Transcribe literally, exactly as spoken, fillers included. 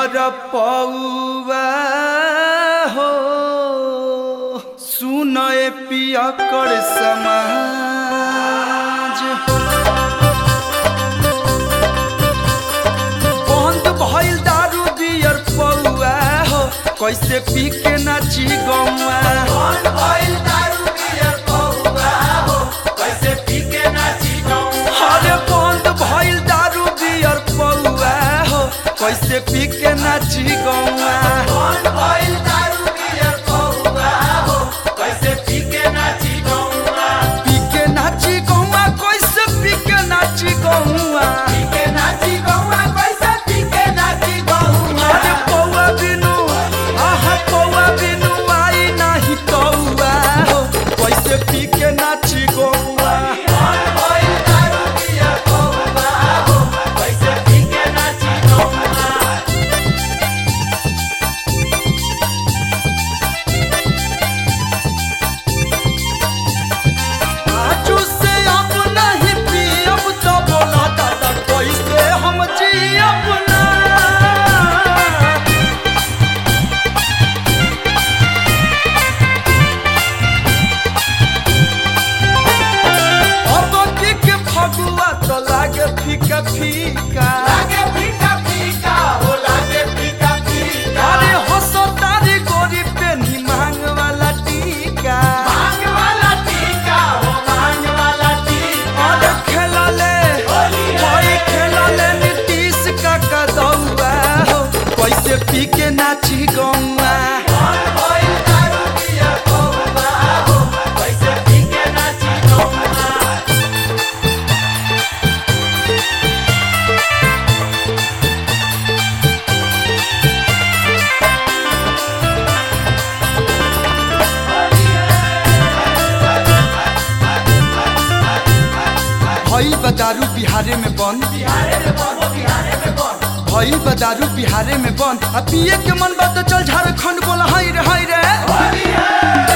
पियर पौआ हो सुनए पियकर समाज बंद भइल दारू पियर पौआ हो कैसे पी के नाची गौआ बंद भइल दारू पियर पौआ हो कैसे पी के नाची गौआ अरे बंद भइल दारू पियर पौआ हो कैसे पी के नाची गौआ बंद भइल दारू पियर पौआ हो कैसे पी के नाची गौआ पी के नाची गौआ कैसे पी के नाची गौआ पी के नाची गौआ कैसे पी के नाची गौआ अरे पौआ बिनु आहा पौआ बिनु आई नाही तौआ हो कैसे पी के नाची गौआ बंद भइल दारू पियर पौआ हो कैसे पी के नाची गौआ आजू से अब नहीं पियब तो बोला दादा कैसे हम जियब ना अब की के फगुआ तो लागे फीका फीका लागे फीका फीका हो लागे फीका फीका अरे हंसो तारी गोरी पे नी मांग वाला टीका मांग वाला टीका हो मांग वाला टीका अरे खेला ले कोई खेला ले नीतीश का कदौआ हो कैसे पी के नाची गौआ बंद भइल दारू पियर पौआ हो कैसे पी के नाची गौआ भइल बा दारू बिहारे में बंद बिहारे में बंद बिहारे में बंद भइल बा दारू बिहारे में बंद आ पिए के मन बा तो चल झारखंड बोला हाय रे हाय रे होली है